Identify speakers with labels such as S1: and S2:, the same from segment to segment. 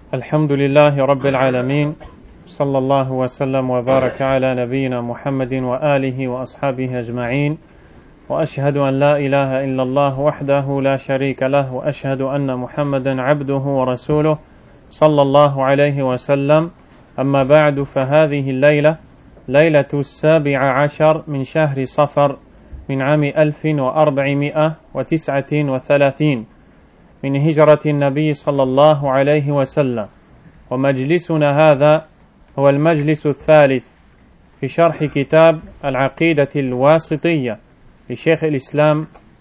S1: الحمد لله رب العالمين صلى الله وسلم وبارك على نبينا محمد وآله وأصحابه أجمعين وأشهد أن لا إله إلا الله وحده لا شريك له وأشهد أن محمدا عبده ورسوله صلى الله عليه وسلم أما بعد فهذه الليلة ليلة 17 من شهر صفر من عام 1439 من هجرة النبي صلى الله عليه وسلم ومجلسنا هذا هو المجلس الثالث في شرح كتاب العقيدة الواسطية لشيخ الإسلام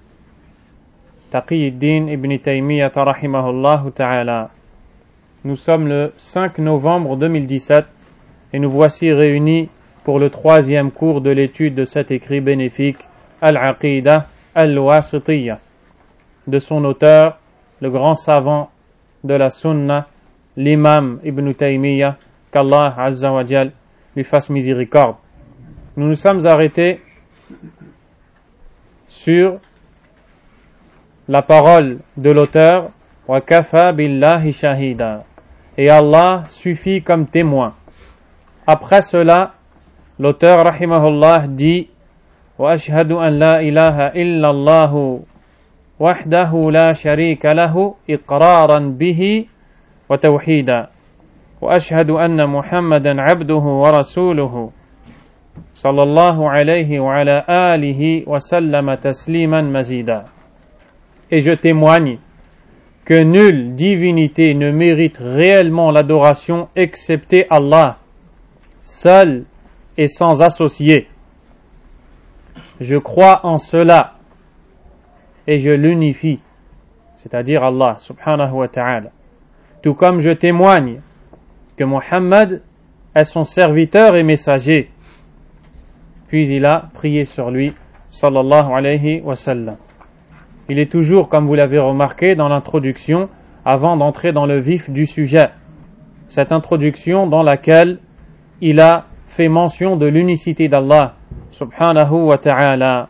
S1: تقي الدين ابن تيمية رحمه الله تعالى. Nous sommes le 5 novembre 2017 et nous voici réunis pour le troisième cours de l'étude de cet écrit bénéfique Al-Aqida Al-Wasitiyya de son auteur, le grand savant de la Sunna, l'imam Ibn Taymiyyah, qu'Allah Azza wa Jal lui fasse miséricorde. Nous nous sommes arrêtés sur la parole de l'auteur wa kafa billahi shahida, et Allah suffit comme témoin. Après cela, l'auteur rahimahullah dit wa ashhadu an la ilaha illa Allah وحده لا شريك له إقرارا به وتوحيدا وأشهد أن محمدا عبده ورسوله صلى الله عليه وعلى آله وسلم تسليما مزيدا. Et je témoigne que nulle divinité ne mérite réellement l'adoration excepté Allah, seul et sans associé. Je crois en cela et je l'unifie, c'est-à-dire Allah subhanahu wa ta'ala. Tout comme je témoigne que Muhammad est son serviteur et messager. Puis il a prié sur lui, sallallahu alayhi wa sallam. Il est toujours, comme vous l'avez remarqué dans l'introduction, avant d'entrer dans le vif du sujet. Cette introduction dans laquelle il a fait mention de l'unicité d'Allah subhanahu wa ta'ala.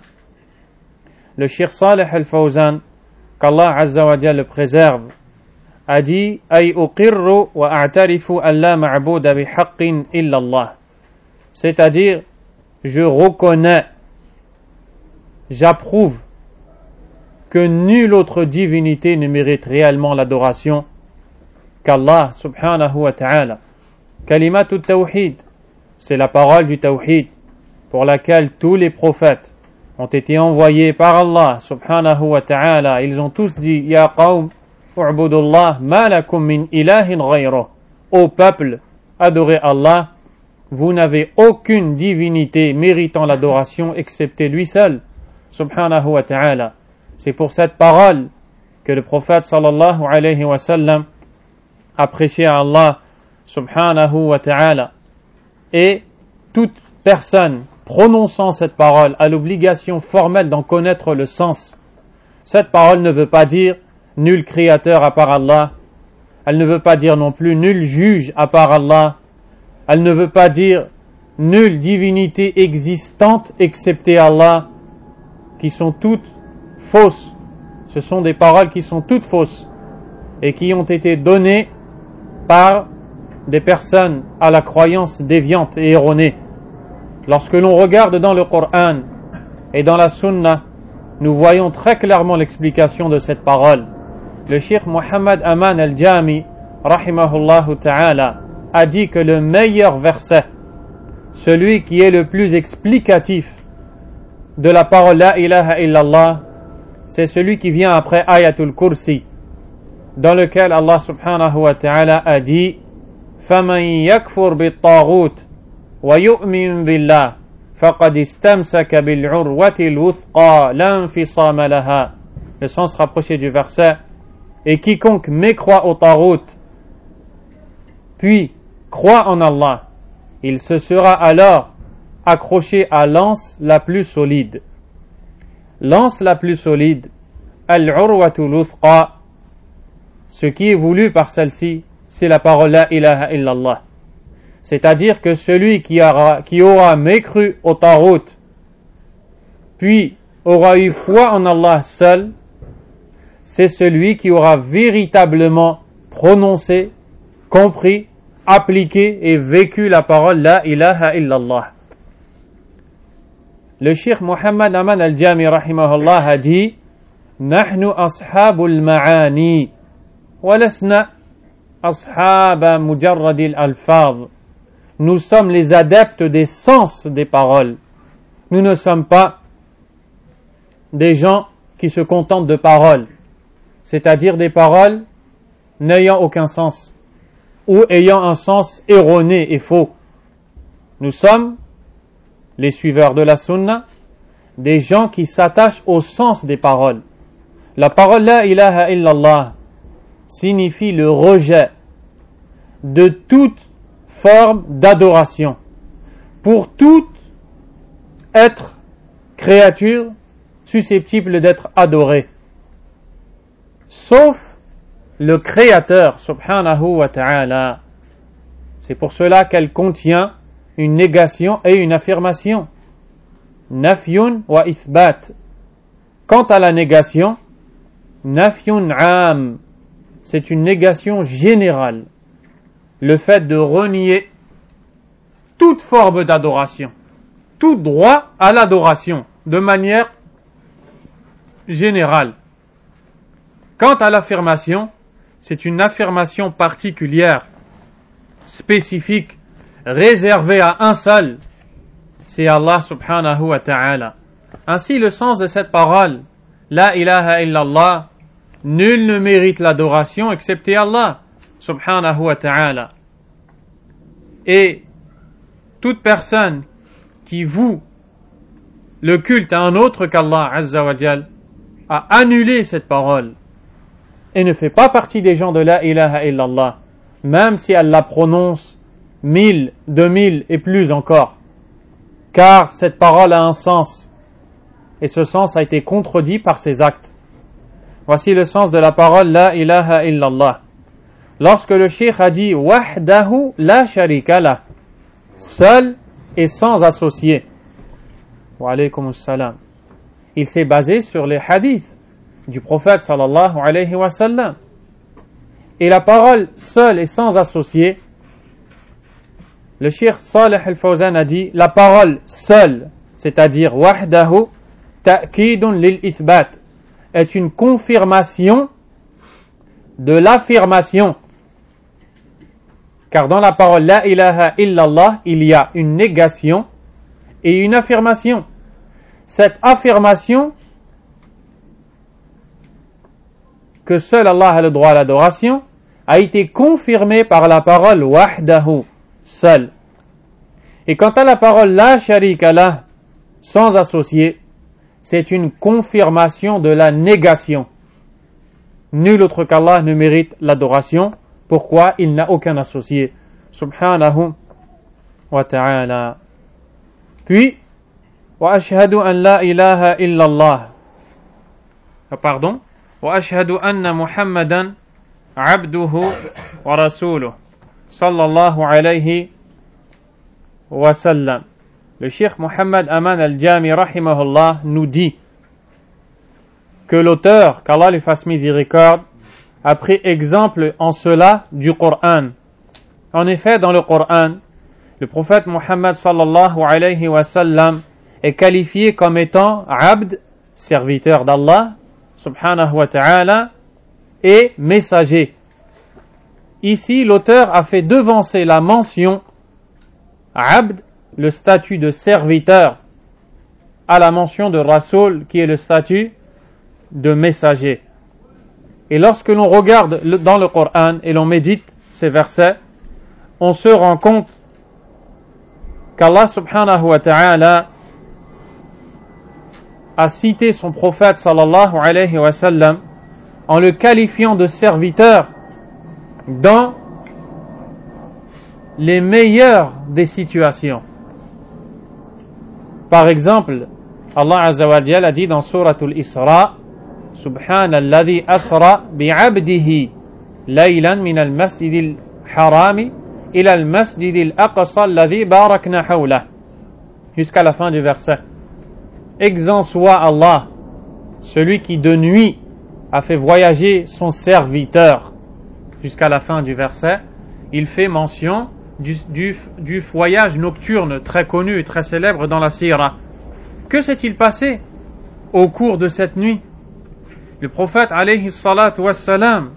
S1: Le Cheikh Salih al-Fawzan, qu'Allah Azza wa Jalla le préserve, a dit ay uqirru wa a'tarifu an la ma'buda bihaqqin illa Allah. C'est-à-dire, je reconnais, j'approuve que nulle autre divinité ne mérite réellement l'adoration qu'Allah subhanahu wa ta'ala. Kalimatu tawhid, c'est la parole du tawhid pour laquelle tous les prophètes ont été envoyés par Allah subhanahu wa ta'ala. Ils ont tous dit Ya qawm, u'budullah ma lakum min ilahin ghayruh. Ô peuple, adorez Allah, vous n'avez aucune divinité méritant l'adoration excepté lui seul subhanahu wa ta'ala. C'est pour cette parole que le prophète sallallahu alayhi wa sallam a prêché à Allah subhanahu wa ta'ala. Et toute personne prononçant cette parole a l'obligation formelle d'en connaître le sens. Cette parole ne veut pas dire nul créateur à part Allah. Elle ne veut pas dire non plus nul juge à part Allah. Elle ne veut pas dire nulle divinité existante excepté Allah, qui sont toutes fausses. Ce sont des paroles qui sont toutes fausses et qui ont été données par des personnes à la croyance déviante et erronée. Lorsque l'on regarde dans le Coran et dans la Sunna, nous voyons très clairement l'explication de cette parole. Le Cheikh Muhammad Aman al-Jami, rahimahullahu ta'ala, a dit que le meilleur verset, celui qui est le plus explicatif de la parole La ilaha illallah, c'est celui qui vient après Ayatul Kursi, dans lequel Allah subhanahu wa ta'ala a dit فَمَنْ يَكْفُرْ بِالطَّاغُوتِ وَيُؤْمِنْ بِاللَّهِ فَقَدْ اسْتَمْسَكَ بِالْعُرْوَةِ الْوُثْقَى لَا انْفِصَامَ لَهَا. Le sens rapproché du verset. Et quiconque mécroit au tarout, puis croit en Allah, il se sera alors accroché à l'anse la plus solide. L'anse la plus solide, al-urwatul wuthqa, ce qui est voulu par celle-ci, c'est la parole La ilaha illallah. C'est-à-dire que celui qui aura mécru au tarout, puis aura eu foi en Allah seul, c'est celui qui aura véritablement prononcé compris, appliqué et vécu la parole La ilaha illallah. Le Cheikh Muhammad Aman al-Jami rahimahullah a dit Nahnu ashabul ma'ani walasna ashab mujarradil alfaz. Nous sommes les adeptes des sens des paroles. Nous ne sommes pas des gens qui se contentent de paroles, c'est-à-dire des paroles n'ayant aucun sens ou ayant un sens erroné et faux. Nous sommes les suiveurs de la sunna, des gens qui s'attachent au sens des paroles. La parole La ilaha illallah signifie le rejet de toute forme d'adoration pour tout être créature susceptible d'être adoré, sauf le Créateur subhanahu wa ta'ala. C'est pour cela qu'elle contient une négation et une affirmation. Nafyun wa ithbat. Quant à la négation, nafyun am, c'est une négation générale. Le fait de renier toute forme d'adoration, tout droit à l'adoration, de manière générale. Quant à l'affirmation, c'est une affirmation particulière, spécifique, réservée à un seul, c'est Allah subhanahu wa ta'ala. Ainsi, le sens de cette parole, La ilaha illallah, nul ne mérite l'adoration excepté Allah subhanahu wa ta'ala. Et toute personne qui voue le culte à un autre qu'Allah azza wa jal a annulé cette parole et ne fait pas partie des gens de La ilaha illallah, même si elle la prononce 1000, 2000 et plus encore, car cette parole a un sens et ce sens a été contredit par ses actes. Voici le sens de la parole La ilaha illallah. Lorsque le cheikh a dit Wahdahu la sharika lah, seul et sans associé, wa alaykum assalam, il s'est basé sur les hadiths du prophète sallallahu alayhi wa sallam. Et la parole seul et sans associé, le cheikh Salih al-Fawzan a dit la parole seule, c'est-à-dire wahdahu ta'kidun lil ithbat, est une confirmation de l'affirmation. Car dans la parole La ilaha illallah, il y a une négation et une affirmation. Cette affirmation que seul Allah a le droit à l'adoration a été confirmée par la parole wahdahu, seul. Et quant à la parole La sharika lah, sans associé, c'est une confirmation de la négation. Nul autre qu'Allah ne mérite l'adoration. Pourquoi? Il n'a aucun associé. Subhanahu wa ta'ala. Puis, wa ashhadu an la ilaha illallah. Pardon. Wa ashhadu anna Muhammadan abduhu wa rasuluh. Sallallahu alayhi wa sallam. Le Cheikh Muhammad Aman al-Jami rahimahullah nous dit que l'auteur, qu'Allah lui fasse miséricorde, a pris exemple en cela du Coran. En effet, dans le Coran, le prophète Muhammad sallallahu alayhi wa sallam est qualifié comme étant abd, serviteur d'Allah subhanahu wa ta'ala, et messager. Ici, l'auteur a fait devancer la mention abd, le statut de serviteur, à la mention de Rasoul, qui est le statut de messager. Et lorsque l'on regarde dans le Coran et l'on médite ces versets, on se rend compte qu'Allah subhanahu wa ta'ala a cité son prophète sallallahu alayhi wa sallam en le qualifiant de serviteur dans les meilleures des situations. Par exemple, Allah azza wa jalla a dit dans Suratul Isra Subhanalladhi asra bi'abdihi laylan min al-masjidil harami ila al-masjidil aqsa alladhi barakna hawlah, jusqu'à la fin du verset. Exempt soit Allah, celui qui de nuit a fait voyager son serviteur, jusqu'à la fin du verset. il fait mention du voyage nocturne très connu et très célèbre dans la Sira. Que s'est-il passé au cours de cette nuit? Le prophète alayhi salatu wassalam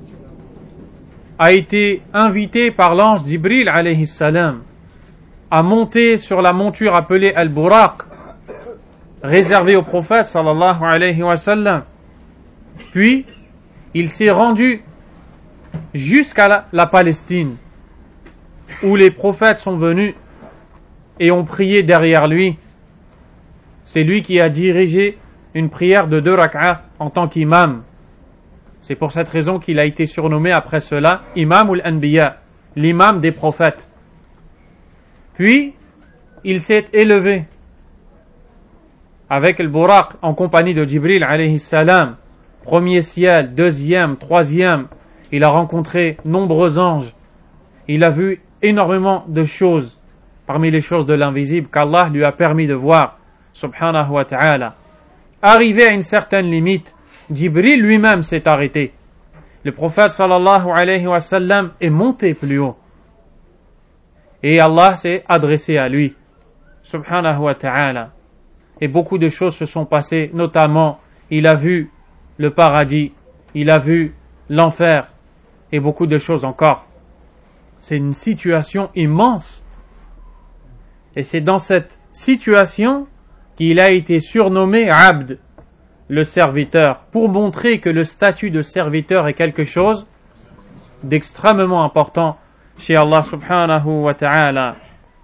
S1: a été invité par l'ange Jibril alayhi salam à monter sur la monture appelée Al-Buraq, réservée au prophète sallallahu alayhi wa sallam. Puis il s'est rendu jusqu'à la Palestine, où les prophètes sont venus et ont prié derrière lui. C'est lui qui a dirigé une prière de 2 rak'ah en tant qu'imam. C'est pour cette raison qu'il a été surnommé après cela Imamul Anbiya, l'imam des prophètes. Puis il s'est élevé avec le Buraq en compagnie de Jibril alayhi salam, premier ciel, deuxième, troisième. Il a rencontré nombreux anges. Il a vu énormément de choses parmi les choses de l'invisible qu'Allah lui a permis de voir, subhanahu wa ta'ala. Arrivé à une certaine limite, Jibril lui-même s'est arrêté. Le prophète sallallahu alayhi wa sallam est monté plus haut. Et Allah s'est adressé à lui, subhanahu wa ta'ala. Et beaucoup de choses se sont passées, notamment, il a vu le paradis, il a vu l'enfer, et beaucoup de choses encore. C'est une situation immense. Et c'est dans cette situation qu'il a été surnommé Abd, le serviteur, pour montrer que le statut de serviteur est quelque chose d'extrêmement important chez Allah subhanahu wa ta'ala.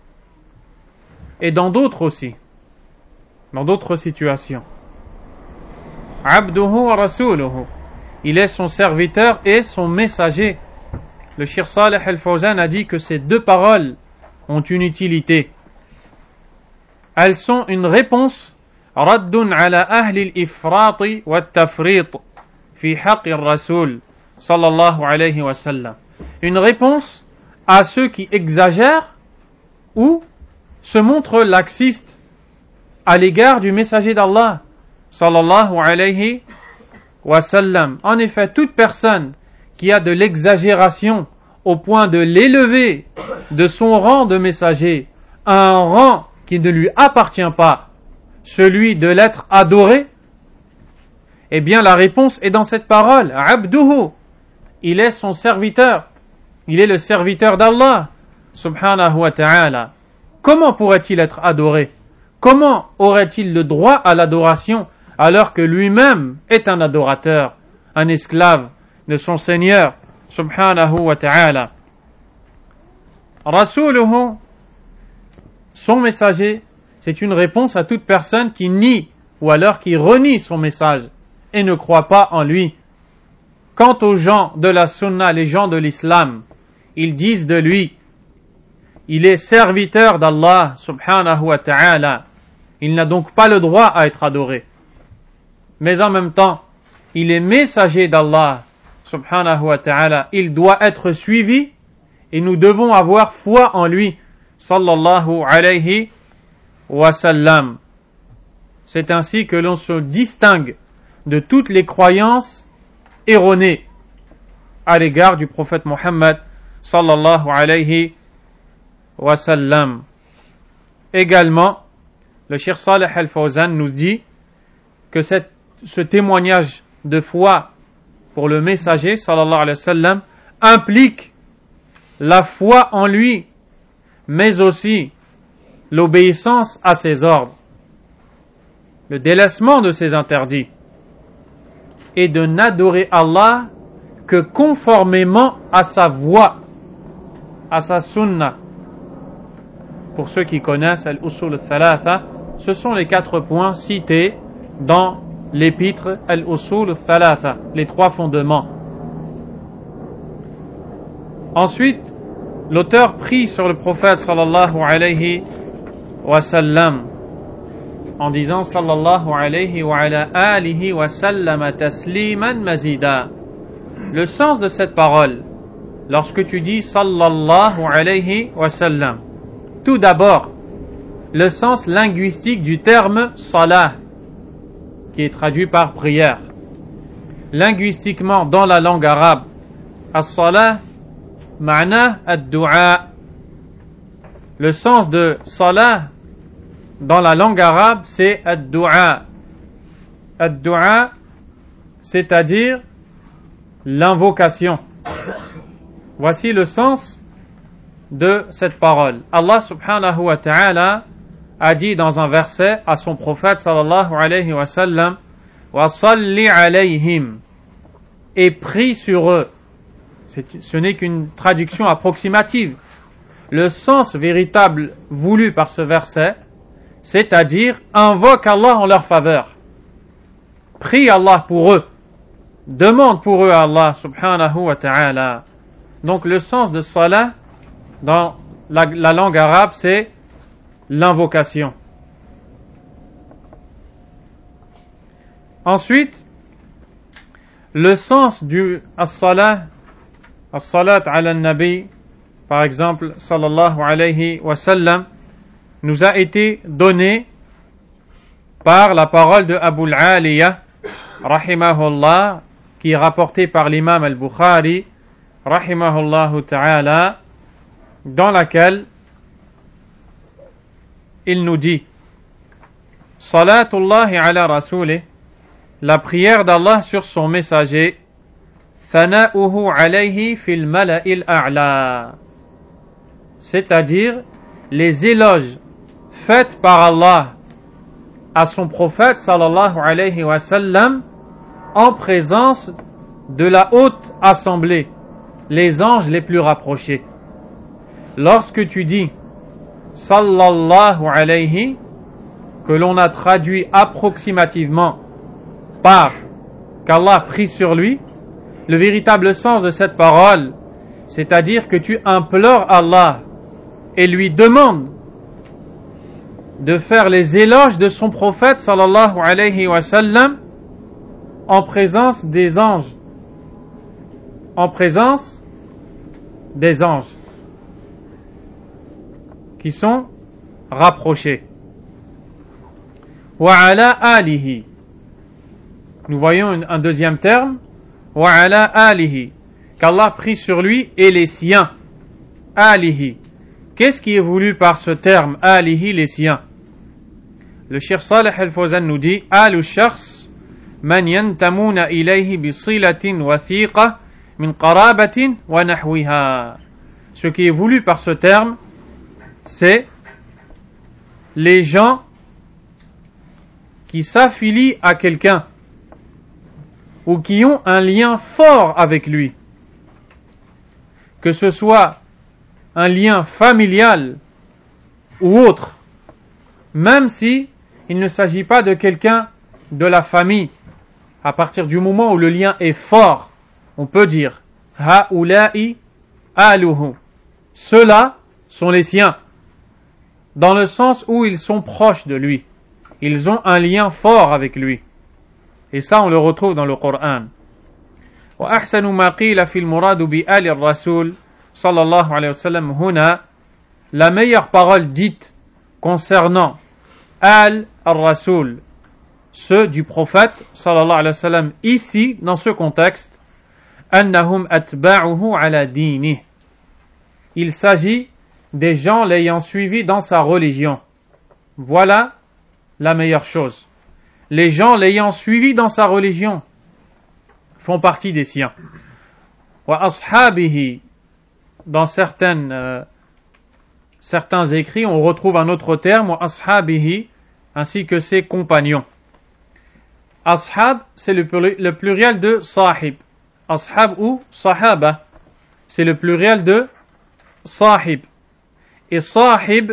S1: Et dans d'autres aussi, dans d'autres situations. Abduhu wa rasuluhu. Il est son serviteur et son messager. Le Cheikh Saleh Al-Fawzan a dit que ces deux paroles ont une utilité. Elles sont une réponse raddun ala ahli al-ifrat wa al-tafrit fi haqq al-rasul sallallahu alayhi wa sallam. Une réponse à ceux qui exagèrent ou se montrent laxistes à l'égard du messager d'Allah sallallahu alayhi wa sallam. En effet, toute personne qui a de l'exagération au point de l'élever de son rang de messager à un rang qui ne lui appartient pas, celui de l'être adoré, eh bien la réponse est dans cette parole, Abduhu. Il est son serviteur, il est le serviteur d'Allah subhanahu wa ta'ala. Comment pourrait-il être adoré? Comment aurait-il le droit à l'adoration alors que lui-même est un adorateur, un esclave de son Seigneur subhanahu wa ta'ala? Rasuluhu, son messager, c'est une réponse à toute personne qui nie ou alors qui renie son message et ne croit pas en lui. Quant aux gens de la sunna, les gens de l'islam, ils disent de lui, il est serviteur d'Allah subhanahu wa ta'ala. Il n'a donc pas le droit à être adoré. Mais en même temps, il est messager d'Allah subhanahu wa ta'ala. Il doit être suivi et nous devons avoir foi en lui sallallahu alayhi wa sallam. C'est ainsi que l'on se distingue de toutes les croyances erronées à l'égard du prophète Mohammed sallallahu alayhi wa sallam. Également, le Cheikh Saleh Al-Fawzan nous dit que ce témoignage de foi pour le messager sallallahu alayhi wa sallam implique la foi en lui, mais aussi l'obéissance à ses ordres, le délaissement de ses interdits, et de n'adorer Allah que conformément à sa voie, à sa sunna. Pour ceux qui connaissent Al-Usul al-Thalatha, ce sont les 4 points cités dans l'épître Al-Usul al-Thalatha, les 3 fondements. Ensuite, l'auteur prie sur le prophète sallallahu alayhi wa sallam en disant sallallahu alayhi wa ala alihi wa sallam tasliman mazida. Le sens de cette parole, lorsque tu dis sallallahu alayhi wa sallam, tout d'abord, le sens linguistique du terme salah, qui est traduit par prière. Linguistiquement, dans la langue arabe, as-salah ma'na ad-du'a. Le sens de salah dans la langue arabe, c'est ad-du'a. Ad-du'a, c'est-à-dire l'invocation. Voici le sens de cette parole. Allah subhanahu wa ta'ala a dit dans un verset à son prophète sallallahu alayhi wa sallam, wa salli alayhim, et prie sur eux. Ce n'est qu'une traduction approximative. Le sens véritable voulu par ce verset, c'est-à-dire invoque Allah en leur faveur. Prie Allah pour eux. Demande pour eux à Allah subhanahu wa ta'ala. Donc le sens de salat dans la langue arabe, c'est l'invocation. Ensuite, le sens du as-salat ala nabi, par exemple, sallallahu alayhi wa sallam, nous a été donné par la parole de Abu al-Aliya, rahimahullah, qui est rapportée par l'imam al-Bukhari, rahimahullahu ta'ala, dans laquelle il nous dit Salatullahi ala rasoulih, la prière d'Allah sur son messager, Thana'uhu alayhi fil mala'il a'la, c'est-à-dire les éloges faits par Allah à son prophète sallallahu alayhi wa sallam en présence de la haute assemblée, les anges les plus rapprochés. Lorsque tu dis sallallahu alayhi, que l'on a traduit approximativement par qu'Allah prie sur lui, le véritable sens de cette parole, c'est-à-dire que tu implores Allah et lui demandes de faire les éloges de son prophète sallallahu alayhi wa sallam en présence des anges. En présence des anges qui sont rapprochés. Wa ala alihi. Nous voyons un deuxième terme. Wa ala alihi. Qu'Allah prie sur lui et les siens. Alihi. Qu'est-ce qui est voulu par ce terme alihi, les siens? Le Cheikh Salih al-Fawzan nous dit alu shakhs man yantamuna ilayhi bi silatin wathiqa min qarabatin wa nahwiha. Ce qui est voulu par ce terme, c'est les gens qui s'affilient à quelqu'un ou qui ont un lien fort avec lui, que ce soit un lien familial ou autre, même si il ne s'agit pas de quelqu'un de la famille. À partir du moment où le lien est fort, on peut dire ha'ula'i aluhu, ceux-là sont les siens, dans le sens où ils sont proches de lui, ils ont un lien fort avec lui, et ça on le retrouve dans le Coran. Wa ahsanu ma qila fil murad bi ali ar-rasul sallallahu alayhi wa sallam huna, la meilleure parole dite concernant al-rasul, ceux du prophète sallallahu alayhi wa sallam, ici dans ce contexte, annahum atba'uhu ala dinihi, il s'agit des gens l'ayant suivi dans sa religion. Voilà la meilleure chose. Les gens l'ayant suivi dans sa religion font partie des siens. Wa ashabihi, dans certains écrits, on retrouve un autre terme, wa ashabihi, ainsi que ses compagnons. Ashab, c'est le pluriel de sahib. Ashab ou sahaba, c'est le pluriel de sahib. Et sahib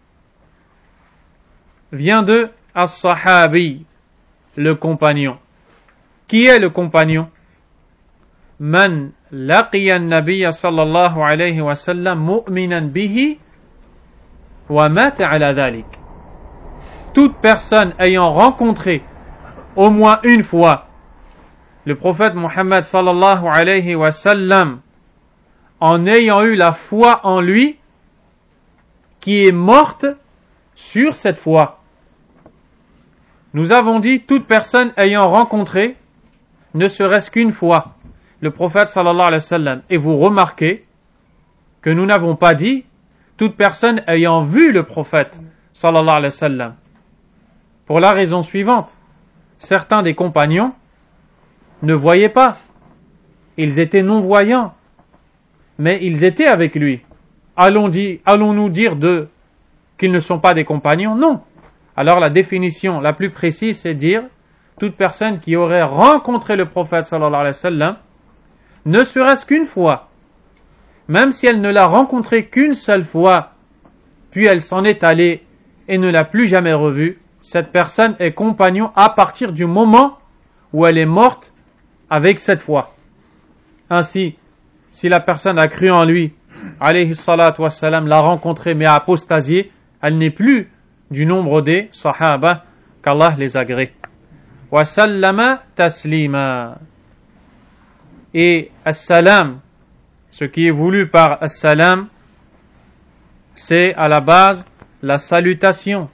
S1: vient de as-sahabi, le compagnon. Qui est le compagnon? Man laqiya an-nabiyya sallallahu alayhi wa sallam mu'minan bihi wa mata ala dhalik. Toute personne ayant rencontré au moins une fois le prophète Muhammad sallallahu alayhi wa sallam en ayant eu la foi en lui, qui est morte sur cette foi. Nous avons dit toute personne ayant rencontré ne serait-ce qu'une fois le prophète sallallahu alayhi wa sallam. Et vous remarquez que nous n'avons pas dit toute personne ayant vu le prophète sallallahu alayhi wa sallam. Pour la raison suivante, certains des compagnons ne voyaient pas. Ils étaient non-voyants, mais ils étaient avec lui. Allons-nous dire d'eux qu'ils ne sont pas des compagnons? Non. Alors la définition la plus précise, c'est dire toute personne qui aurait rencontré le prophète sallallahu alayhi wa sallam, ne serait-ce qu'une fois, même si elle ne l'a rencontré qu'une seule fois, puis elle s'en est allée et ne l'a plus jamais revu, cette personne est compagnon à partir du moment où elle est morte avec cette foi. Ainsi, si la personne a cru en lui, alayhi salatu wassalam, l'a rencontré mais a apostasié, elle n'est plus du nombre des sahaba, qu'Allah les agrée. Wa sallama taslima. Et as-salam, ce qui est voulu par as-salam, c'est à la base la salutation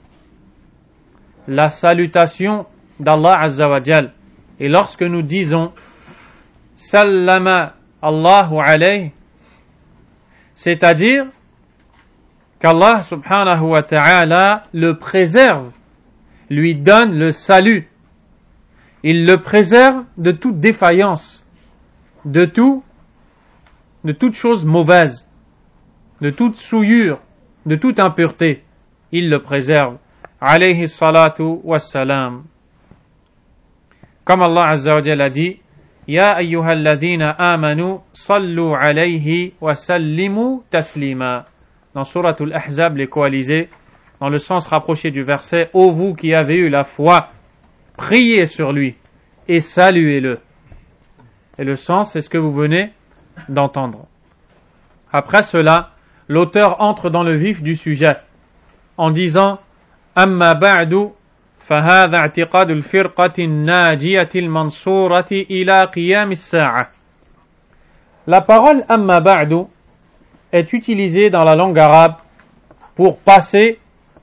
S1: d'Allah Azza wa Jal. Et lorsque nous disons sallama Allahu alayhi, c'est-à-dire qu'Allah subhanahu wa ta'ala le préserve, lui donne le salut. Il le préserve de toute défaillance, de toute chose mauvaise, de toute souillure, de toute impureté. Il le préserve. Alayhi salatu wassalam. Comme Allah Azza wa Jalla a dit, Ya ayyuhalladhina amanu sallu alayhi wa sallimu taslima. Dans Suratul Ahzab, les coalisés, dans le sens rapproché du verset, ô vous qui avez eu la foi, priez sur lui et saluez-le. Et le sens, c'est ce que vous venez d'entendre. Après cela, l'auteur entre dans le vif du sujet en disant Amma ba'du فهذا اعتقاد الفرقة الناجية المنصورة إلى قيام الساعة. La parole Amma ba'du est utilisée dans la langue arabe pour passer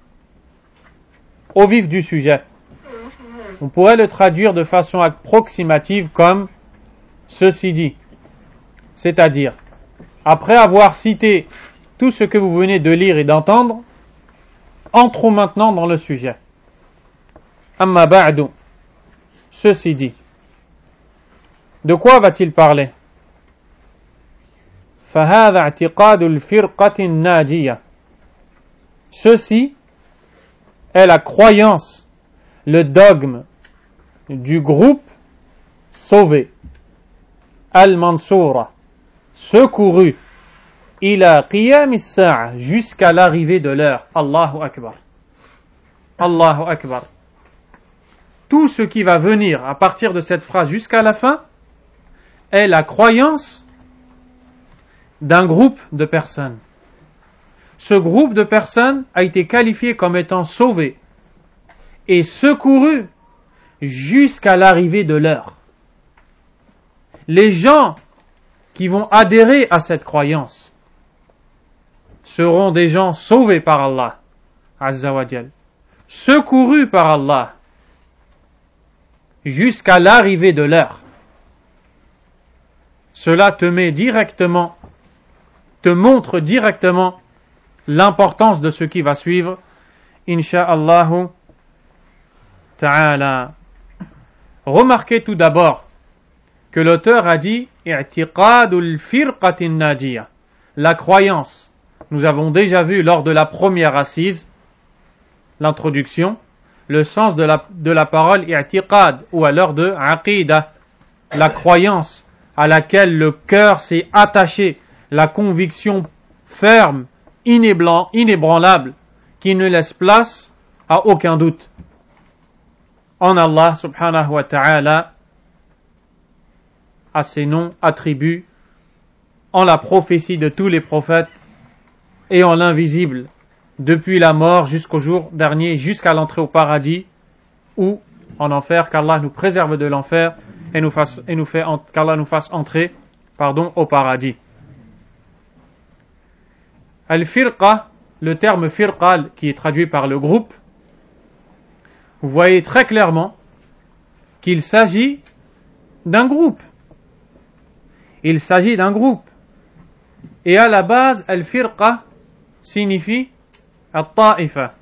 S1: au vif du sujet. On pourrait le traduire de façon approximative comme ceci dit, c'est-à-dire, après avoir cité tout ce que vous venez de lire et d'entendre, entrons maintenant dans le sujet. Amma ba'du, ceci dit. De quoi va-t-il parler? فهذا اعتقاد الفرقة الناجية. Ceci est la croyance, le dogme du groupe sauvé, al-Mansoura, secouru, ila qiyam as-sa'a, jusqu'à l'arrivée de l'heure. Allahu Akbar. Allahu Akbar. Tout ce qui va venir à partir de cette phrase jusqu'à la fin est la croyance d'un groupe de personnes. Ce groupe de personnes a été qualifié comme étant sauvé et secouru jusqu'à l'arrivée de l'heure. Les gens qui vont adhérer à cette croyance seront des gens sauvés par Allah Azza wa Jal, secourus par Allah jusqu'à l'arrivée de l'heure. Cela te montre directement l'importance de ce qui va suivre, insha'Allahu ta'ala. Remarquez tout d'abord que l'auteur a dit i'tiqadul firqatin najiyah, la croyance. Nous avons déjà vu lors de la première assise, l'introduction, le sens de la parole i'tiqad, ou alors de aqida, la croyance à laquelle le cœur s'est attaché, la conviction ferme, inébranlable, qui ne laisse place à aucun doute en Allah subhanahu wa ta'ala, à ses noms, attributs, en la prophétie de tous les prophètes et en l'invisible, depuis la mort jusqu'au jour dernier, jusqu'à l'entrée au paradis ou en enfer, qu'Allah nous préserve de l'enfer et qu'Allah nous fasse entrer, au paradis. Al-firqa, le terme firqa qui est traduit par le groupe, vous voyez très clairement qu'il s'agit d'un groupe. Il s'agit d'un groupe. Et à la base, al-firqa signifie at-ta'ifa.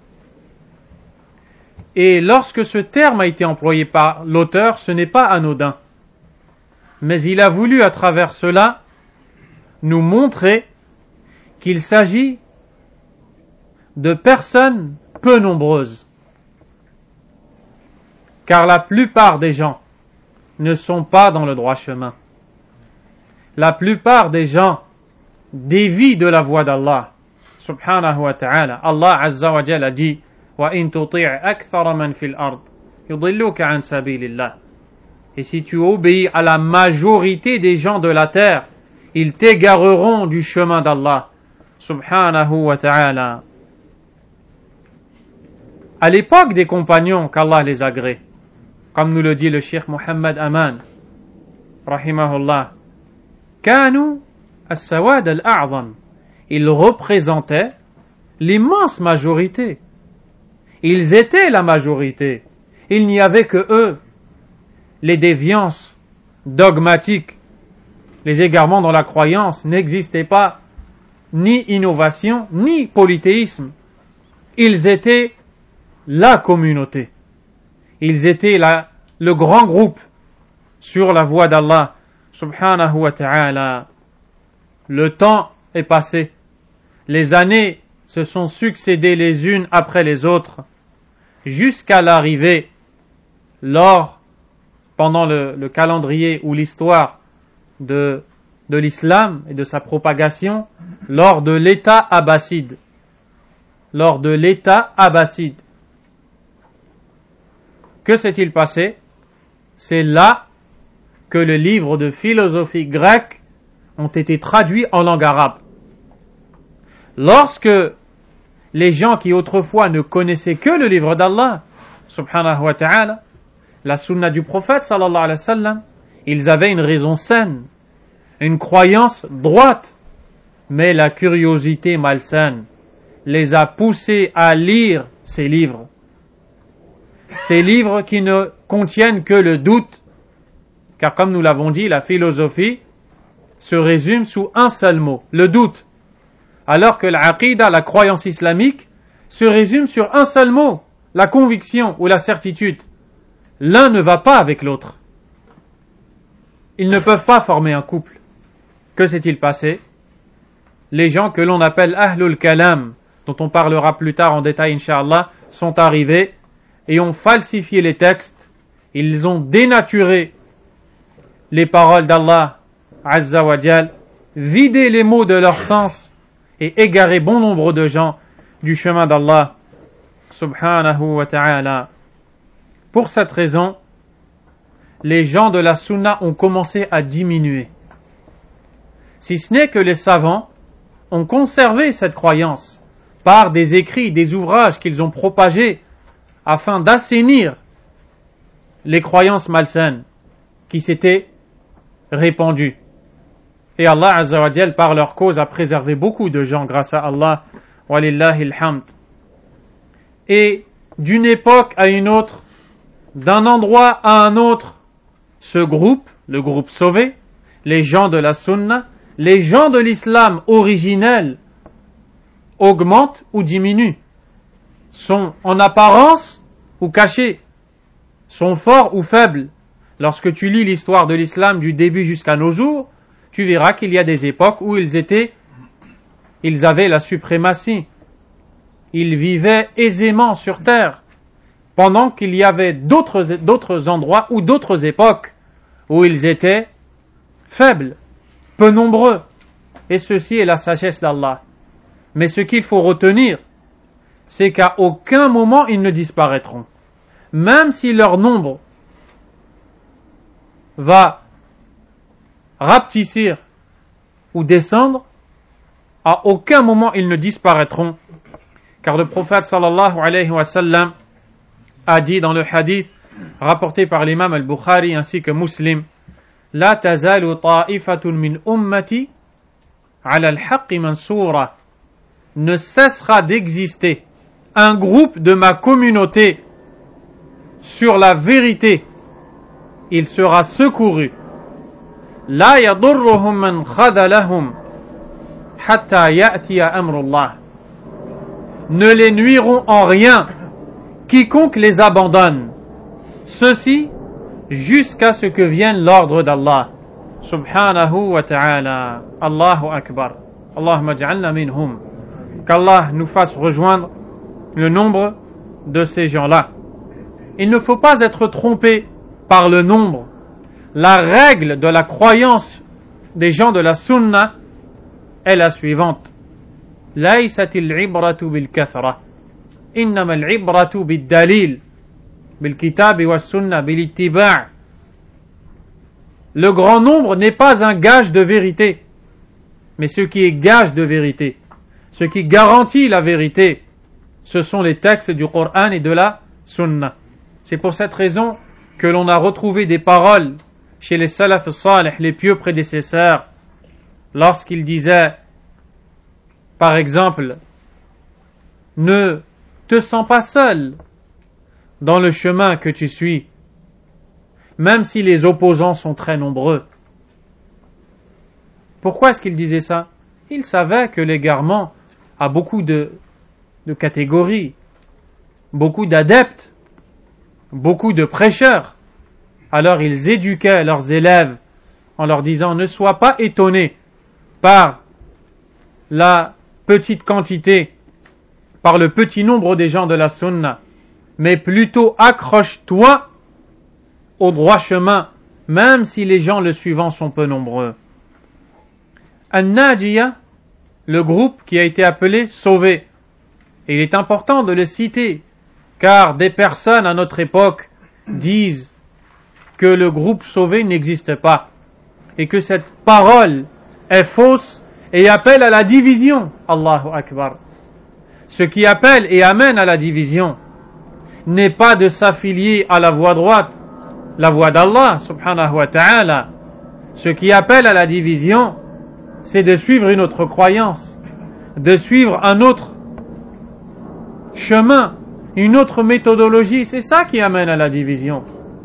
S1: Et lorsque ce terme a été employé par l'auteur, ce n'est pas anodin. Mais il a voulu à travers cela nous montrer qu'il s'agit de personnes peu nombreuses. Car la plupart des gens ne sont pas dans le droit chemin. La plupart des gens dévient de la voie d'Allah, subhanahu wa ta'ala. Allah azza wa jalla a dit وَإِن تُطِعْ أَكْثَرَ مَنْ فِي الْأَرْضِ يُضِلُّكَ عَنْ سَبِيلِ اللَّهِ. Et si tu obéis à la majorité des gens de la terre, ils t'égareront du chemin d'Allah, subhanahu wa ta'ala. À l'époque des compagnons, qu'Allah les agrée, comme nous le dit le Cheikh Mohammed Aman, rahimahullah, كانوا السواد الأعظم. Ils représentaient l'immense majorité. Ils étaient la majorité. Il n'y avait que eux. Les déviances dogmatiques, les égarements dans la croyance n'existaient pas, ni innovation, ni polythéisme. Ils étaient la communauté. Ils étaient le grand groupe sur la voie d'Allah, subhanahu wa ta'ala. Le temps est passé. Les années se sont succédées les unes après les autres, jusqu'à l'arrivée, pendant le calendrier ou l'histoire de l'islam et de sa propagation, lors de l'État abbasside. Lors de l'État abbasside. Que s'est-il passé? C'est là que les livres de philosophie grecque ont été traduits en langue arabe. Lorsque les gens qui autrefois ne connaissaient que le livre d'Allah, subhanahu wa ta'ala, la sunna du prophète, sallallahu alayhi wa sallam, ils avaient une raison saine, une croyance droite, mais la curiosité malsaine les a poussés à lire ces livres. Ces livres qui ne contiennent que le doute, car comme nous l'avons dit, la philosophie se résume sous un seul mot, le doute. Alors que l'aqidah, la croyance islamique, se résume sur un seul mot, la conviction ou la certitude. L'un ne va pas avec l'autre. Ils ne peuvent pas former un couple. Que s'est-il passé? Les gens que l'on appelle Ahlul Kalam, dont on parlera plus tard en détail, Inch'Allah, sont arrivés et ont falsifié les textes. Ils ont dénaturé les paroles d'Allah, Azza wa Jal, vidé les mots de leur sens, et égarer bon nombre de gens du chemin d'Allah, subhanahu wa ta'ala. Pour cette raison, les gens de la sunna ont commencé à diminuer. Si ce n'est que les savants ont conservé cette croyance par des écrits, des ouvrages qu'ils ont propagés afin d'assainir les croyances malsaines qui s'étaient répandues. Et Allah Azza wa Jal, par leur cause, a préservé beaucoup de gens grâce à Allah. Walillahi alhamd. Et d'une époque à une autre, d'un endroit à un autre, ce groupe, le groupe sauvé, les gens de la sunna, les gens de l'islam originel, augmentent ou diminuent, sont en apparence ou cachés, sont forts ou faibles. Lorsque tu lis l'histoire de l'islam du début jusqu'à nos jours, tu verras qu'il y a des époques où ils avaient la suprématie. Ils vivaient aisément sur terre, pendant qu'il y avait d'autres endroits ou d'autres époques où ils étaient faibles, peu nombreux. Et ceci est la sagesse d'Allah. Mais ce qu'il faut retenir, c'est qu'à aucun moment ils ne disparaîtront. Même si leur nombre va rapetissir ou descendre, à aucun moment ils ne disparaîtront. Car le prophète sallallahu alayhi wa sallam a dit dans le hadith rapporté par l'imam al-Bukhari ainsi que Muslim, La tazalu ta'ifatun min ummati ala al-haqqi mansura. Ne cessera d'exister un groupe de ma communauté sur la vérité. Il sera secouru. La yadurruhum man khadalahum. hatta ya'tiya amrullah. Ne les nuiront en rien quiconque les abandonne. Ceci jusqu'à ce que vienne l'ordre d'Allah. Subhanahu wa ta'ala. Allahu Akbar. Allahumma ja'alna minhum. Qu'Allah nous fasse rejoindre le nombre de ces gens-là. Il ne faut pas être trompé par le nombre. La règle de la croyance des gens de la sunna est la suivante. ليست العبرة بالكثرة إنما العبرة بالدليل بالكتاب والسنة بالاتباع. Le grand nombre n'est pas un gage de vérité, mais ce qui est gage de vérité, ce qui garantit la vérité, ce sont les textes du Coran et de la Sunna. C'est pour cette raison que l'on a retrouvé des paroles chez les salaf salih, les pieux prédécesseurs, lorsqu'ils disaient, par exemple, ne te sens pas seul dans le chemin que tu suis, même si les opposants sont très nombreux. Pourquoi est-ce qu'ils disaient ça? Ils savaient que l'égarement a beaucoup de catégories, beaucoup d'adeptes, beaucoup de prêcheurs. Alors ils éduquaient leurs élèves en leur disant ne sois pas étonné par la petite quantité, par le petit nombre des gens de la sunna, mais plutôt accroche-toi au droit chemin, même si les gens le suivant sont peu nombreux. An-Najiyah, le groupe qui a été appelé sauvé. Et il est important de le citer, car des personnes à notre époque disent que le groupe sauvé n'existe pas, et que cette parole est fausse et appelle à la division. Allahu Akbar. Ce qui appelle et amène à la division n'est pas de s'affilier à la voie droite, la voie d'Allah subhanahu wa ta'ala. Ce qui appelle à la division, c'est de suivre une autre croyance, de suivre un autre chemin, une autre méthodologie. C'est ça qui amène à la division.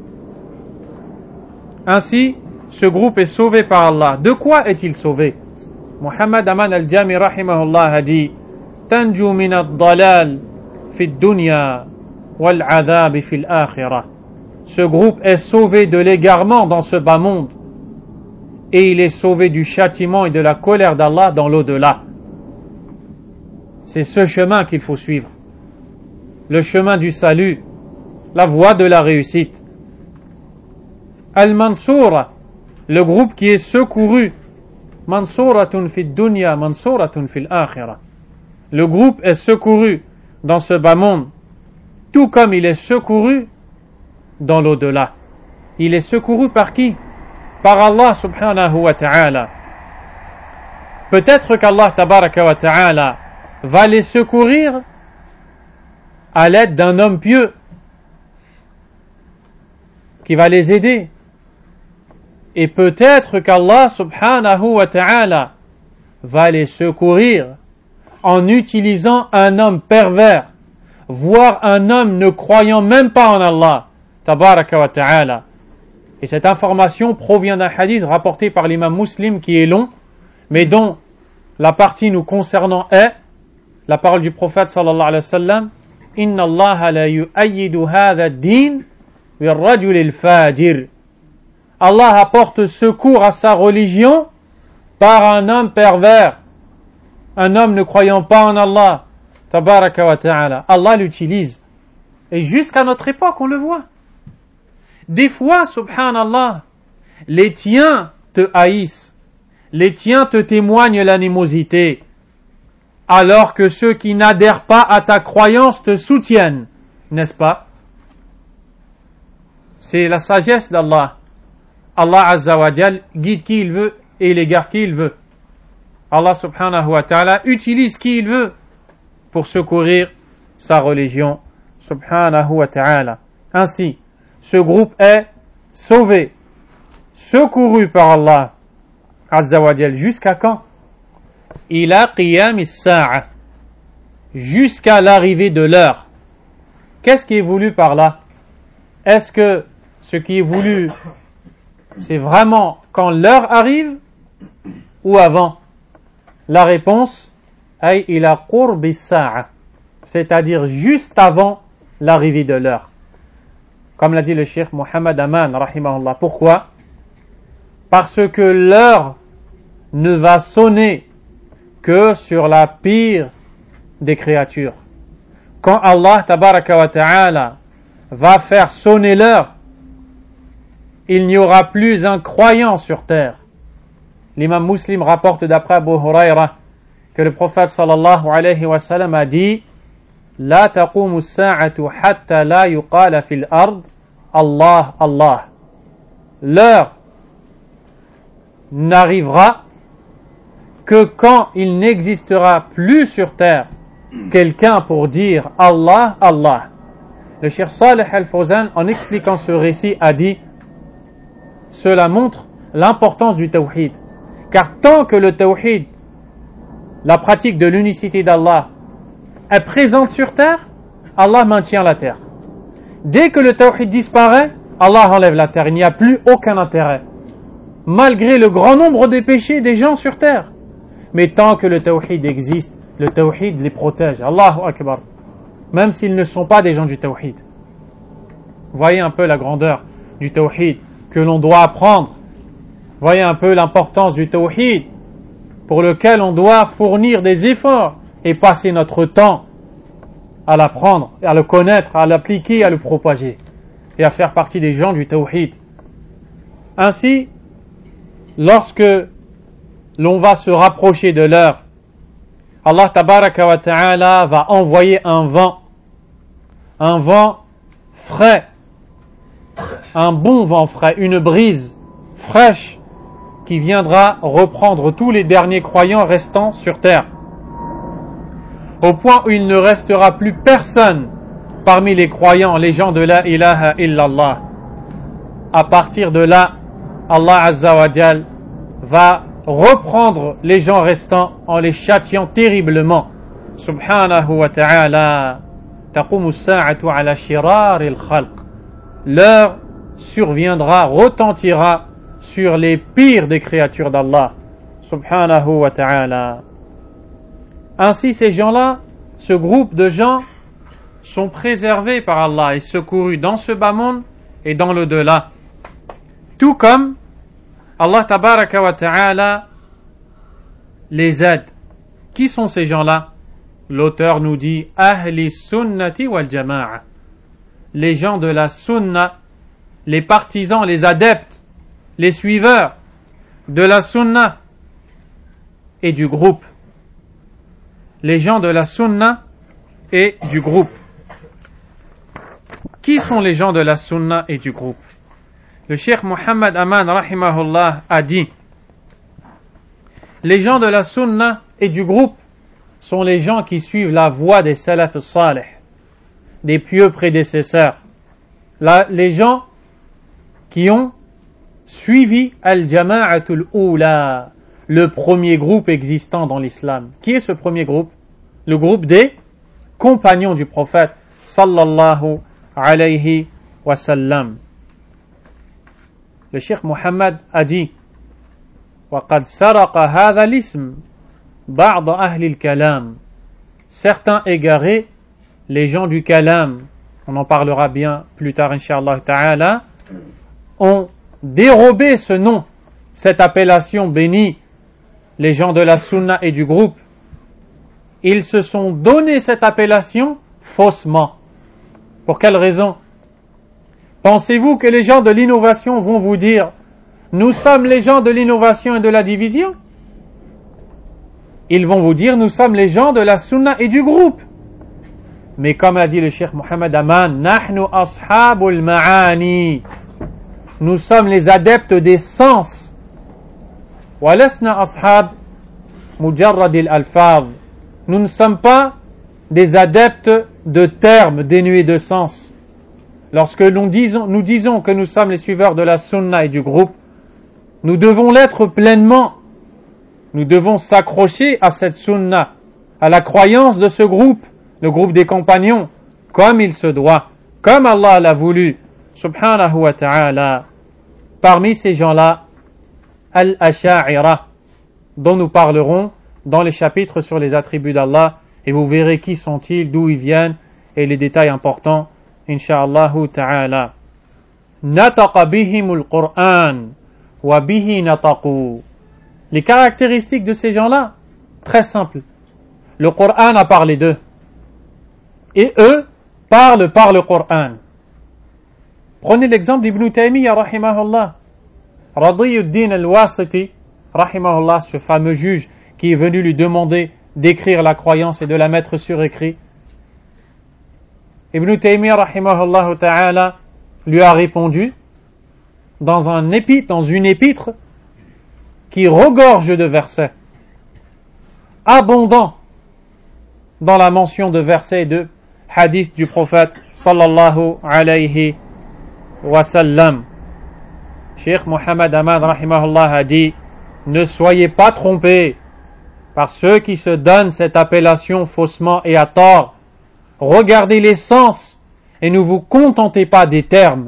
S1: Ainsi, ce groupe est sauvé par Allah. De quoi est-il sauvé? Muhammad Aman al-Jami rahimahullah a dit Tanju min ad-dalal fi ad-dunya wal-'adhab fi al-akhirah. Ce groupe est sauvé de l'égarement dans ce bas monde et il est sauvé du châtiment et de la colère d'Allah dans l'au-delà. C'est ce chemin qu'il faut suivre. Le chemin du salut, la voie de la réussite. Al-Mansoura, le groupe qui est secouru. Mansouratun fi dunya, mansouratun fi l'akhirah. Le groupe est secouru dans ce bas monde, tout comme il est secouru dans l'au-delà. Il est secouru par qui? Par Allah subhanahu wa ta'ala. Peut-être qu'Allah tabaraka wa ta'ala va les secourir à l'aide d'un homme pieux qui va les aider. Et peut-être qu'Allah subhanahu wa ta'ala va les secourir en utilisant un homme pervers, voire un homme ne croyant même pas en Allah tabaraka wa ta'ala. Et cette information provient d'un hadith rapporté par l'imam Muslim qui est long, mais dont la partie nous concernant est la parole du prophète sallallahu alayhi wa sallam Inna Allah la yu'ayyidu hadha ad-din bir-rajul al-fajir. Allah apporte secours à sa religion par un homme pervers, un homme ne croyant pas en Allah tabaraka wa ta'ala. Allah l'utilise. Et jusqu'à notre époque, on le voit. Des fois, subhanallah, les tiens te haïssent, les tiens te témoignent l'animosité, alors que ceux qui n'adhèrent pas à ta croyance te soutiennent, n'est-ce pas? C'est la sagesse d'Allah. Allah Azza wa Jal guide qui il veut et il égare qui il veut. Allah subhanahu wa ta'ala utilise qui il veut pour secourir sa religion subhanahu wa ta'ala. Ainsi, ce groupe est sauvé, secouru par Allah Azza wa Jal. Jusqu'à quand? Ila qiyam as-sa'a, jusqu'à l'arrivée de l'heure. Qu'est-ce qui est voulu par là? Est-ce que ce qui est voulu, c'est vraiment quand l'heure arrive ou avant? La réponse, ay ila qurbi as-sa'a, c'est-à-dire juste avant l'arrivée de l'heure. Comme l'a dit le cheikh Mohammed Aman, rahimahullah. Pourquoi? Parce que l'heure ne va sonner que sur la pire des créatures. Quand Allah tabaraka wa ta'ala va faire sonner l'heure, il n'y aura plus un croyant sur terre. L'imam Muslim rapporte d'après Abu Huraira que le prophète sallallahu alayhi wa sallam a dit: La taqumu as-sa'atu hatta la yuqala fil ard Allah Allah. L'heure n'arrivera que quand il n'existera plus sur terre quelqu'un pour dire Allah Allah. Le cheikh Salih Al-Fawzan, en expliquant ce récit, a dit: cela montre l'importance du tawhid, car tant que le tawhid, la pratique de l'unicité d'Allah, est présente sur terre, Allah maintient la terre. Dès que le tawhid disparaît, Allah enlève la terre. Il n'y a plus aucun intérêt, malgré le grand nombre des péchés des gens sur terre. Mais tant que le tawhid existe, le tawhid les protège. Allahu Akbar. Même s'ils ne sont pas des gens du tawhid. Voyez un peu la grandeur du tawhid que l'on doit apprendre. Voyez un peu l'importance du tawhid pour lequel on doit fournir des efforts et passer notre temps à l'apprendre, à le connaître, à l'appliquer, à le propager et à faire partie des gens du tawhid. Ainsi, lorsque l'on va se rapprocher de l'heure, Allah tabaraka wa ta'ala va envoyer un vent frais, un bon vent frais, une brise fraîche qui viendra reprendre tous les derniers croyants restants sur terre, au point où il ne restera plus personne parmi les croyants, les gens de la ilaha illallah. À partir de là, Allah Azza wa Jal va reprendre les gens restants en les châtiant terriblement. Subhanahu wa ta'ala. Taqumu as-sa'atu ala shirari al-khalq. L'heure surviendra, retentira sur les pires des créatures d'Allah. Subhanahu wa ta'ala. Ainsi, ces gens-là, ce groupe de gens, sont préservés par Allah et secourus dans ce bas monde et dans l'au-delà. Tout comme Allah tabaraka wa ta'ala les aide. Qui sont ces gens-là? L'auteur nous dit Ahli sunnati wal jama'a. Les gens de la sunna, les partisans, les adeptes, les suiveurs de la sunna et du groupe. Les gens de la sunna et du groupe. Qui sont les gens de la sunna et du groupe? Le cheikh Mohammed Aman rahimahullah a dit: les gens de la sunna et du groupe sont les gens qui suivent la voie des salaf salih, des pieux prédécesseurs, les gens qui ont suivi al-jama'atul oula, le premier groupe existant dans l'islam. Qui est ce premier groupe? Le groupe des compagnons du prophète sallallahu alayhi wa sallam. Le cheikh Mohammed a dit: وَقَدْ سَرَقَ هَذَا الْإِسْمِ بَعْضَ أَهْلِ الْكَلَامِ. Certains égarés, les gens du kalam, on en parlera bien plus tard incha'Allah ta'ala, ont dérobé ce nom, cette appellation bénie, les gens de la sunna et du groupe. Ils se sont donné cette appellation faussement. Pour quelle raison? Pensez-vous que les gens de l'innovation vont vous dire: nous sommes les gens de l'innovation et de la division? Ils vont vous dire: nous sommes les gens de la sunna et du groupe. Mais comme a dit le cheikh Mohammed Aman, nahnu ashabul ma'ani, nous sommes les adeptes des sens. Walasna ashab mujarrad al-alfaz, nous ne sommes pas des adeptes de termes dénués de sens. Lorsque nous disons que nous sommes les suiveurs de la sunna et du groupe, nous devons l'être pleinement. Nous devons s'accrocher à cette sunna, à la croyance de ce groupe, le groupe des compagnons, comme il se doit, comme Allah l'a voulu, subhanahu wa ta'ala. Parmi ces gens-là, al-asha'ira, dont nous parlerons dans les chapitres sur les attributs d'Allah et vous verrez qui sont-ils, d'où ils viennent et les détails importants, insha'Allah ta'ala. Nataqa bihimul Qur'an wa bihi nataqu. Les caractéristiques de ces gens-là, très simples. Le Qur'an a parlé d'eux. Et eux parlent par le Qur'an. Prenez l'exemple d'Ibn Taymiyyah, rahimahullah. Radiyuddin al-Wasiti, rahimahullah, ce fameux juge qui est venu lui demander d'écrire la croyance et de la mettre sur écrit. Ibn Taymiyyah, rahimahullah ta'ala, lui a répondu dans une épître qui regorge de versets, abondant dans la mention de versets et de hadiths du prophète sallallahu alayhi wa sallam. Cheikh Mohammed Ahmad rahimahullah a dit: ne soyez pas trompés par ceux qui se donnent cette appellation faussement et à tort. Regardez l'essence et ne vous contentez pas des termes,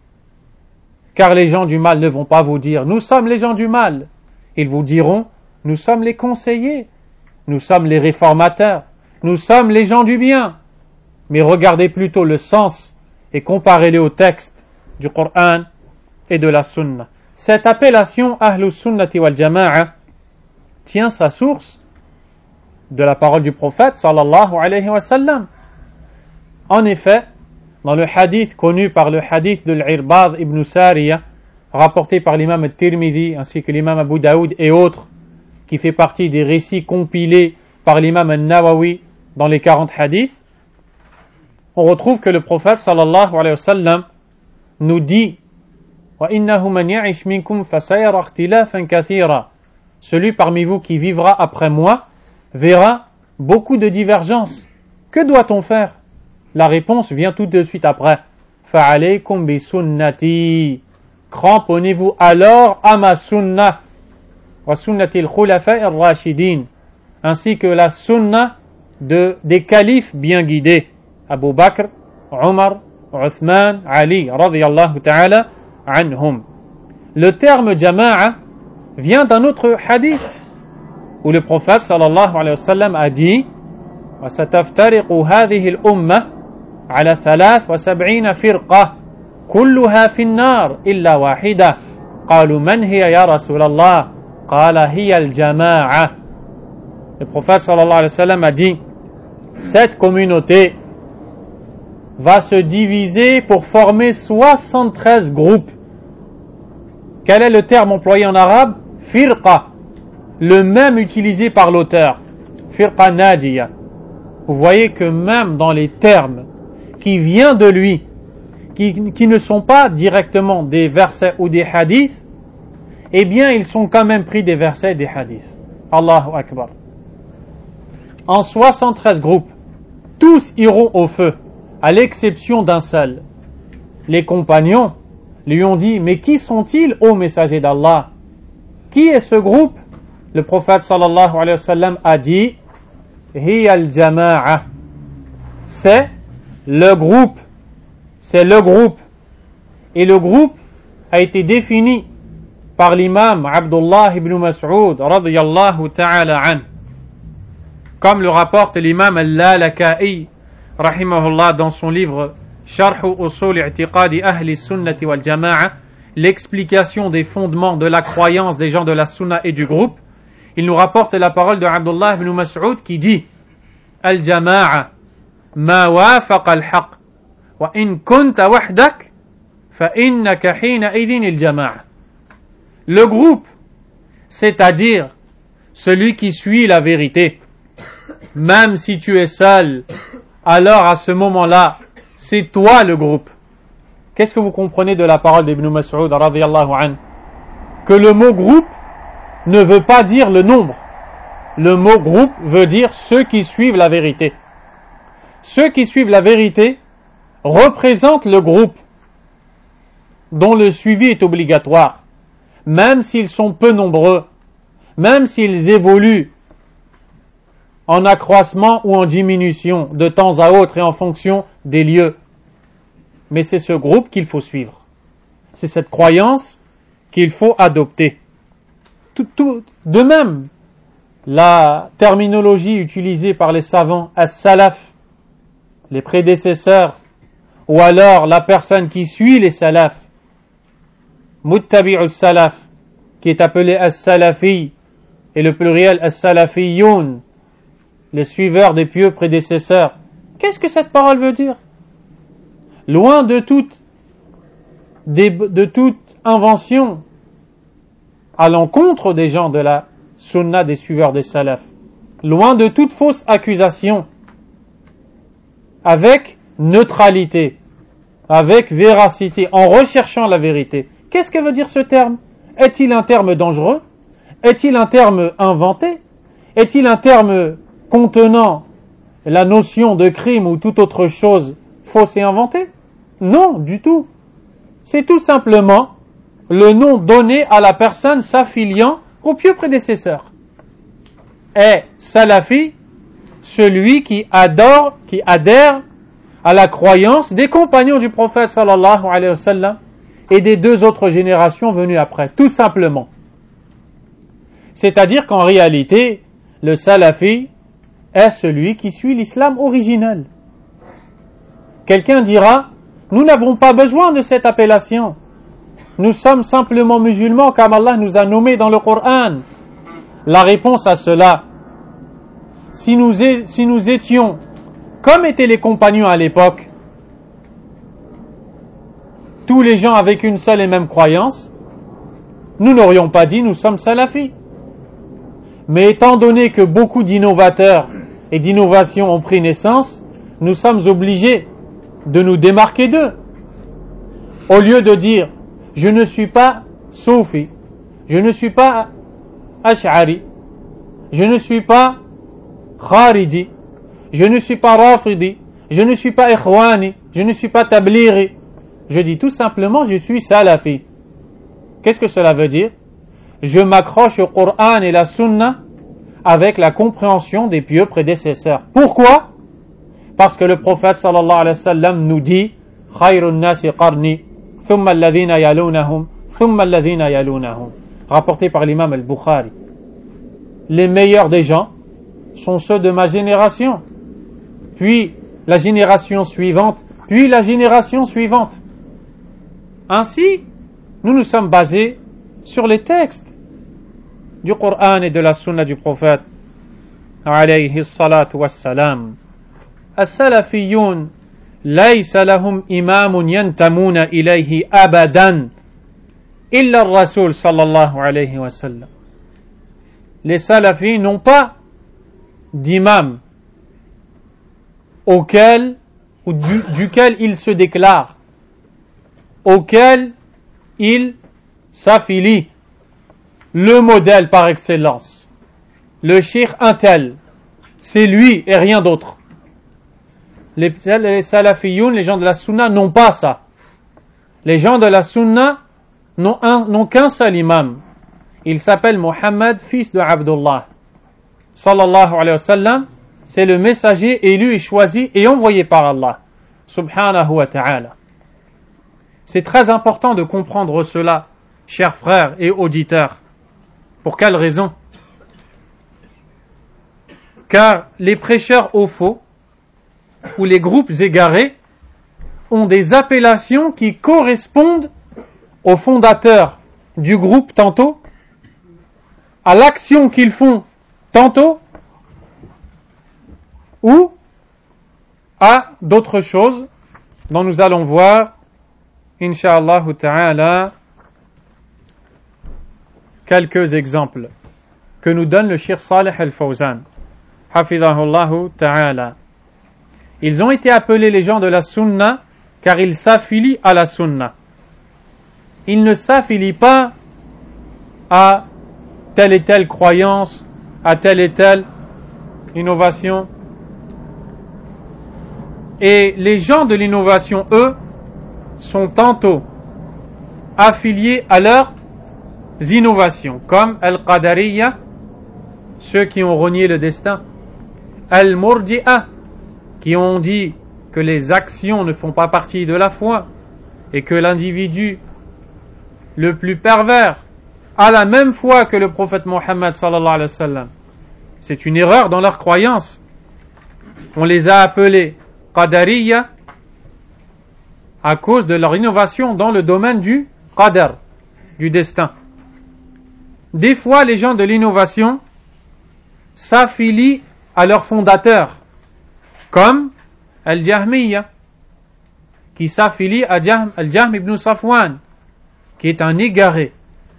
S1: car les gens du mal ne vont pas vous dire nous sommes les gens du mal. Ils vous diront nous sommes les conseillers, nous sommes les réformateurs, nous sommes les gens du bien. Mais regardez plutôt le sens et comparez-le au texte du Coran et de la Sunna. Cette appellation Ahlus Sunnati wal Jama'a tient sa source de la parole du prophète sallallahu alayhi wa sallam. En effet, dans le hadith connu par le hadith de l'Irbad ibn Sariya, rapporté par l'imam al-Tirmidhi ainsi que l'imam Abu Daoud et autres, qui fait partie des récits compilés par l'imam al-Nawawi dans les 40 hadiths, on retrouve que le prophète sallallahu alayhi wa sallam nous dit: وَإِنَّهُ مَنْ يَعِشْ مِنْكُمْ فَسَيَرَى اخْتِلَافًا كَثِيرًا. Celui parmi vous qui vivra après moi verra beaucoup de divergences. Que doit-on faire? La réponse vient tout de suite après. فَعَلَيْكُمْ بِسُنَّتِي. Cramponnez-vous alors à ma sunna. وَسُنَّةِ الْخُلَفَاءِ الرَّاشِدِينَ. Ainsi que la sunna des califes bien guidés. Abu Bakr, Omar, Uthman, Ali, radiyallahu ta'ala anhum. Le terme jama'a vient d'un autre hadith où le prophète sallallahu alayhi wa sallam a dit: وَسَتَفْتَرِقُ هَذِهِ الْأُمَّةِ على 73 فرقة كلها في النار إلا واحدة قالوا من هي يا رسول الله قال هي الجماعة. Le prophète sallallahu alayhi wa sallam a dit: cette communauté va se diviser pour former 73 groupes. Quel est le terme employé en arabe? Firqa, le même utilisé par l'auteur, firqa najiya. Vous voyez que même dans les termes qui viennent de lui, qui ne sont pas directement des versets ou des hadiths, eh bien ils sont quand même pris des versets et des hadiths. Allahu Akbar. En 73 groupes, tous iront au feu, à l'exception d'un seul. Les compagnons lui ont dit: mais qui sont-ils, ô messager d'Allah? Qui est ce groupe? Le prophète sallallahu alayhi wa sallam a dit: hiya al-jama'a. C'est le groupe. C'est le groupe. Et le groupe a été défini par l'imam Abdullah ibn Mas'ud radiyallahu ta'ala an. Comme le rapporte l'imam al-Lalaka'i rahimahullah dans son livre Sharh Usul I'tiqadi Ahli Sunnati wal Jama'a, l'explication des fondements de la croyance des gens de la Sunna et du groupe, il nous rapporte la parole de Abdullah ibn Mas'ud qui dit: Al-Jama'a ma wafaqa al-haq wa in kunta wahdak fa innaka hina idhin al-jama'a. Le groupe, c'est-à-dire celui qui suit la vérité, même si tu es seul, alors à ce moment-là, c'est toi le groupe. Qu'est-ce que vous comprenez de la parole d'Ibn Mas'ud radiyallahu anhu? Que le mot groupe ne veut pas dire le nombre. Le mot groupe veut dire ceux qui suivent la vérité. Ceux qui suivent la vérité représentent le groupe dont le suivi est obligatoire, même s'ils sont peu nombreux, même s'ils évoluent en accroissement ou en diminution de temps à autre et en fonction des lieux. Mais c'est ce groupe qu'il faut suivre. C'est cette croyance qu'il faut adopter. De même, la terminologie utilisée par les savants, as-salaf, les prédécesseurs, ou alors la personne qui suit les salafs, muttabi'u salaf, qui est appelé as-salafi, et le pluriel as-salafiyoun, les suiveurs des pieux prédécesseurs. Qu'est-ce que cette parole veut dire? Loin de toute invention à l'encontre des gens de la sunna des suiveurs des salafs, loin de toute fausse accusation, avec neutralité, avec véracité, en recherchant la vérité. Qu'est-ce que veut dire ce terme? Est-il un terme dangereux? Est-il un terme inventé? Est-il un terme contenant la notion de crime ou toute autre chose fausse et inventée? Non, du tout. C'est tout simplement le nom donné à la personne s'affiliant au pieux prédécesseur. Et salafi, celui qui adhère à la croyance des compagnons du prophète sallallahu alayhi wa sallam et des deux autres générations venues après, tout simplement. C'est-à-dire qu'en réalité, le salafi est celui qui suit l'islam originel. Quelqu'un dira, nous n'avons pas besoin de cette appellation. Nous sommes simplement musulmans comme Allah nous a nommés dans le Coran. La réponse à cela, si nous étions comme étaient les compagnons à l'époque, tous les gens avec une seule et même croyance, nous n'aurions pas dit nous sommes salafis. Mais étant donné que beaucoup d'innovateurs et d'innovations ont pris naissance, nous sommes obligés de nous démarquer d'eux. Au lieu de dire je ne suis pas soufi, je ne suis pas ash'ari, je ne suis pas khariji, je ne suis pas rafidi, je ne suis pas ikhwani, je ne suis pas tablighi. Je dis tout simplement je suis salafi. Qu'est-ce que cela veut dire? Je m'accroche au Coran et la Sunna avec la compréhension des pieux prédécesseurs. Pourquoi? Parce que le prophète sallallahu alayhi wa sallam nous dit khayrun nasi qarni thumma alladhina yalunahum thumma alladhina yalunahum, rapporté par l'imam al-Bukhari. Les meilleurs des gens sont ceux de ma génération, puis la génération suivante, puis la génération suivante. Ainsi, nous nous sommes basés sur les textes du Coran et de la Sunna du prophète alayhi salatu wassalam. As-salafiyun laysa lahum imamun yantamuna ilayhi abadan illa ar-rasul sallallahu alayhi wa sallam. Les salafis n'ont pas d'imam duquel ils se déclarent, auquel ils s'affilient. Le modèle par excellence, le cheikh un tel, c'est lui et rien d'autre. Les salafiyoun, les gens de la sunna, n'ont pas ça. Les gens de la sunna n'ont qu'un seul imam. Il s'appelle Mohammed, fils de Abdullah. Sallallahu alayhi wa sallam, c'est le messager élu et choisi et envoyé par Allah. Subhanahu wa ta'ala. C'est très important de comprendre cela, chers frères et auditeurs. Pour quelle raison? Car les prêcheurs au faux ou les groupes égarés ont des appellations qui correspondent aux fondateurs du groupe tantôt, à l'action qu'ils font tantôt, ou à d'autres choses dont nous allons voir, incha'Allah ta'ala, quelques exemples que nous donne le Cheikh Salih al-Fawzan, hafidhahullah ta'ala. Ils ont été appelés les gens de la sunna car ils s'affilient à la sunna. Ils ne s'affilient pas à telle et telle croyance, à telle et telle innovation. Et les gens de l'innovation, eux, sont tantôt affiliés à leurs innovations, comme Al-Qadariyya, ceux qui ont renié le destin, Al-Murji'a, qui ont dit que les actions ne font pas partie de la foi et que l'individu le plus pervers a la même foi que le prophète Mohammed sallallahu alayhi wa sallam C'est une erreur dans leur croyance. On les a appelés Qadariya à cause de leur innovation dans le domaine du Qadar, du destin. Des fois, les gens de l'innovation s'affilient à leur fondateur, comme Al-Jahmiyya, qui s'affilie à Al-Jahm ibn Safwan, qui est un égaré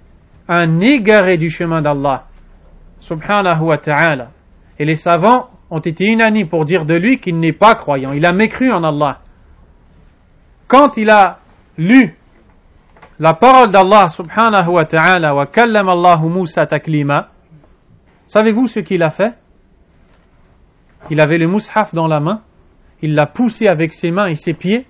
S1: du chemin d'Allah, subhanahu wa ta'ala. Et les savants ont été unanimes pour dire de lui qu'il n'est pas croyant, il a mécru en Allah. Quand il a lu la parole d'Allah subhanahu wa ta'ala, wa kallama Allahu Musa taklima, savez-vous ce qu'il a fait? Il avait le mushaf dans la main, il l'a poussé avec ses mains et ses pieds,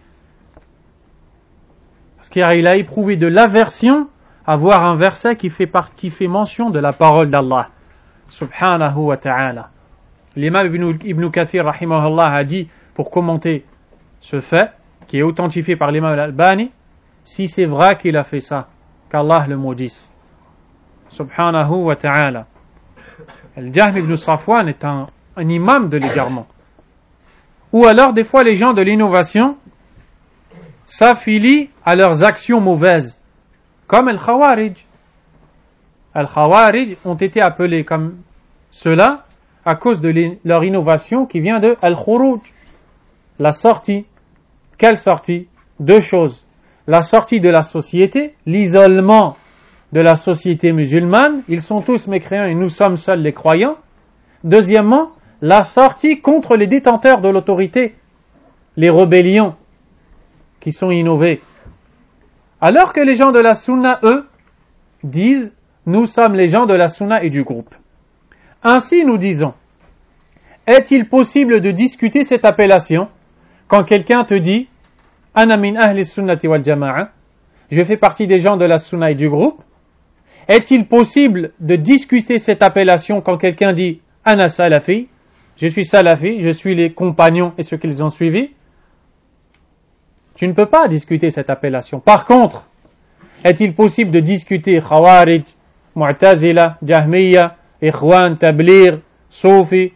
S1: parce qu'il a éprouvé de l'aversion à voir un verset qui fait mention de la parole d'Allah subhanahu wa ta'ala. L'imam Ibn Kathir rahimahullah a dit, pour commenter ce fait, qui est authentifié par l'imam al-Albani, si c'est vrai qu'il a fait ça, qu'Allah le maudisse. Subhanahu wa ta'ala. Al-Jahm ibn Safwan est un imam de l'égarement. Ou alors, des fois, les gens de l'innovation s'affilient à leurs actions mauvaises, comme Al-Khawarij. Al-Khawarij ont été appelés comme cela à cause de leur innovation qui vient de Al-Khuruj, la sortie. Quelle sortie? Deux choses. La sortie de la société, l'isolement de la société musulmane, ils sont tous mécréants et nous sommes seuls les croyants. Deuxièmement, la sortie contre les détenteurs de l'autorité, les rébellions qui sont innovées. Alors que les gens de la Sunna, eux, disent, nous sommes les gens de la Sunna et du groupe. Ainsi, nous disons, est-il possible de discuter cette appellation quand quelqu'un te dit, Ana min ahli sunnati wal jama'a, je fais partie des gens de la Sunna et du groupe? Est-il possible de discuter cette appellation quand quelqu'un dit, Ana salafi, je suis salafi, je suis les compagnons et ceux qu'ils ont suivis? Tu ne peux pas discuter cette appellation. Par contre, est-il possible de discuter Khawarij, Mu'tazila, Jahmiya, Ikhwan, Tabligh, Soufi?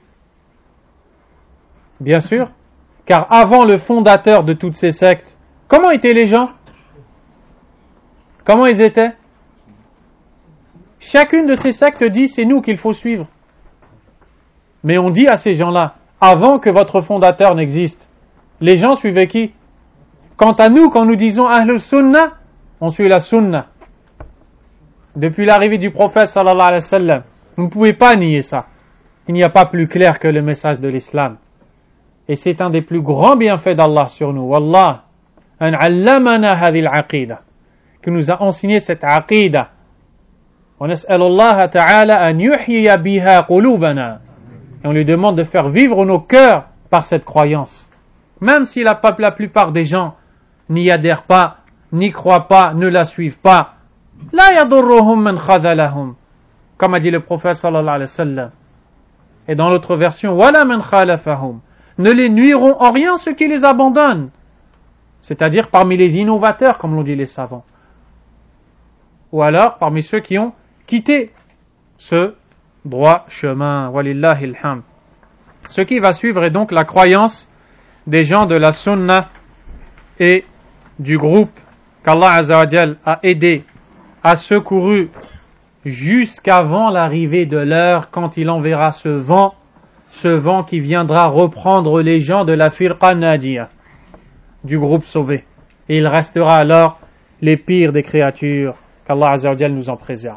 S1: Bien sûr, car avant le fondateur de toutes ces sectes, comment étaient les gens? Comment ils étaient? Chacune de ces sectes dit c'est nous qu'il faut suivre. Mais on dit à ces gens-là, avant que votre fondateur n'existe, les gens suivaient qui? Quant à nous, quand nous disons Ahlul Sunnah, on suit la Sunnah. Depuis l'arrivée du prophète sallallahu alayhi wa sallam, vous ne pouvez pas nier ça. Il n'y a pas plus clair que le message de l'islam. Et c'est un des plus grands bienfaits d'Allah sur nous. Wallah, an allamana hadhihi al-aqida, qui nous a enseigné cette aqida. On nas'alullah ta'ala an yuhyiya biha qulubana. Et on lui demande de faire vivre nos cœurs par cette croyance. Même si la plupart des gens n'y adhèrent pas, n'y croient pas, ne la suivent pas. La yadurruhum man khadhalahum. Comme a dit le prophète sallallahu alayhi wa sallam. Et dans l'autre version, wala man khalafahum. Ne les nuiront en rien ceux qui les abandonnent. C'est-à-dire parmi les innovateurs, comme l'ont dit les savants. Ou alors parmi ceux qui ont quitté ce droit chemin. Walillahi alhamd. Ce qui va suivre est donc la croyance des gens de la Sunna et du groupe qu'Allah Azza wa Jal a aidé, a secouru jusqu'avant l'arrivée de l'heure quand il enverra ce vent qui viendra reprendre les gens de la Firqa Najiyah, du groupe sauvé. Et il restera alors les pires des créatures, qu'Allah Azza wa Jal nous en préserve.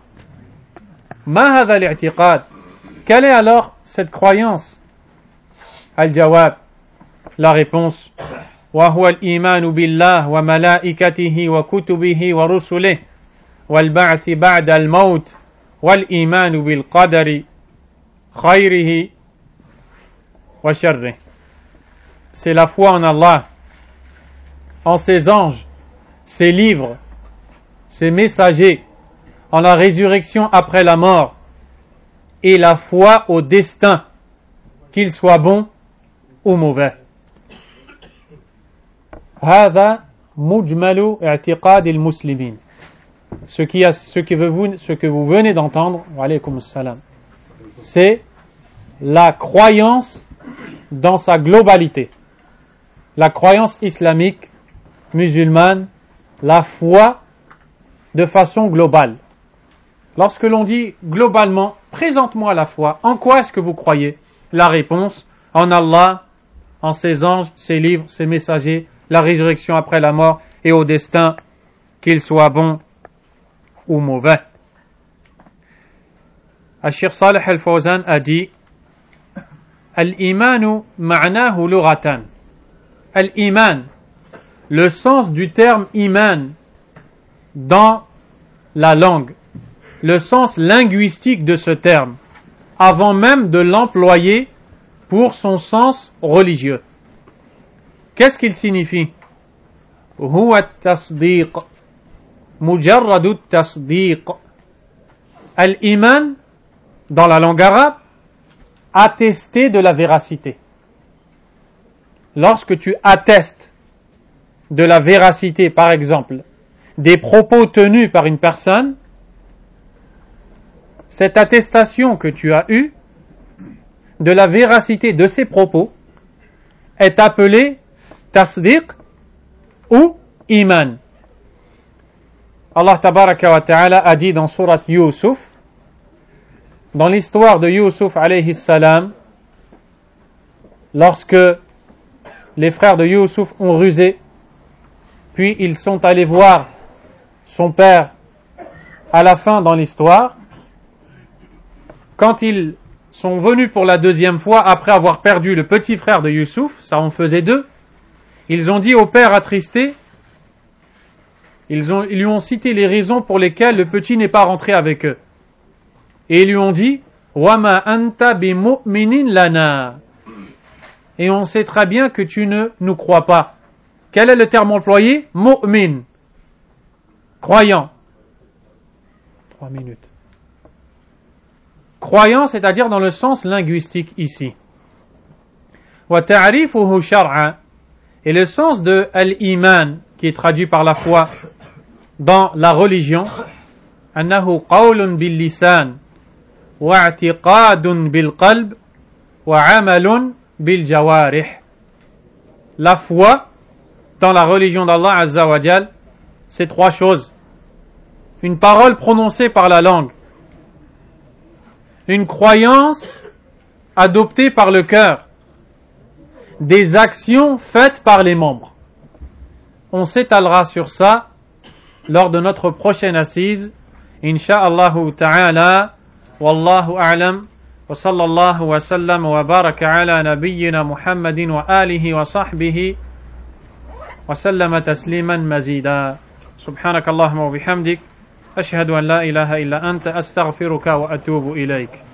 S1: Ma hadha al-i'tiqad? Quelle est alors cette croyance? Al-Jawab, la réponse, wa huwa al-iman billah wa malaikatihi wa kutubihi wa rusulihi wal ba'th ba'da al-maut wal iman bil qadari khayrihi wa sharrihi. C'est la foi en Allah, en ses anges, ses livres, ses messagers, en la résurrection après la mort, et la foi au destin, qu'il soit bon ou mauvais. هذا مجمل اعتقاد المسلمين. Ce que vous venez d'entendre, wa alaykum assalam, c'est la croyance dans sa globalité. La croyance islamique, musulmane, la foi de façon globale. Lorsque l'on dit globalement, présente-moi la foi, en quoi est-ce que vous croyez? La réponse, en Allah, en ses anges, ses livres, ses messagers, la résurrection après la mort et au destin, qu'il soit bon ou mauvais. Al-Cheikh Salih Al-Fawzan a dit Al-Imanu ma'nahu lughatan. Al-Iman, le sens du terme iman dans la langue, le sens linguistique de ce terme, avant même de l'employer pour son sens religieux. Qu'est-ce qu'il signifie? Huwa at-tasdiq, mujarradu at-tasdiq. Al-Iman, dans la langue arabe, attester de la véracité. Lorsque tu attestes de la véracité, par exemple, des propos tenus par une personne, cette attestation que tu as eue de la véracité de ses propos est appelée tasdiq ou iman. Allah tabaraka wa ta'ala a dit dans sourate Yusuf, dans l'histoire de Yusuf alayhi salam, lorsque les frères de Yusuf ont rusé, puis ils sont allés voir son père à la fin dans l'histoire, quand ils sont venus pour la deuxième fois après avoir perdu le petit frère de Yusuf, ça en faisait deux, ils ont dit au père attristé, ils lui ont cité les raisons pour lesquelles le petit n'est pas rentré avec eux. Et ils lui ont dit Wama anta bimu'minin lana. Et on sait très bien que tu ne nous crois pas. Quel est le terme employé? Mu'min. Croyant. 3 minutes. Croyant, c'est-à-dire dans le sens linguistique ici. Wa ta'rifuhu shar'a. Et le sens de al-iman, qui est traduit par la foi dans la religion, annahu qawlun bil lisan wa i'tiqadun bil qalb wa 'amalun bil jawarih. La foi dans la religion d'Allah Azza wa Jal, c'est 3 choses. Une parole prononcée par la langue, une croyance adoptée par le cœur, des actions faites par les membres. On s'étalera sur ça lors de notre prochaine assise, insha'Allahu ta'ala, wallahu a'lam, wa sallallahu wa sallam wa baraka ala nabiyyina Muhammadin wa alihi wa sahbihi wa sallama tasliman mazida. Subhanakallahumma wa bihamdik, ashhadu an la ilaha illa anta, astaghfiruka wa atubu ilayk.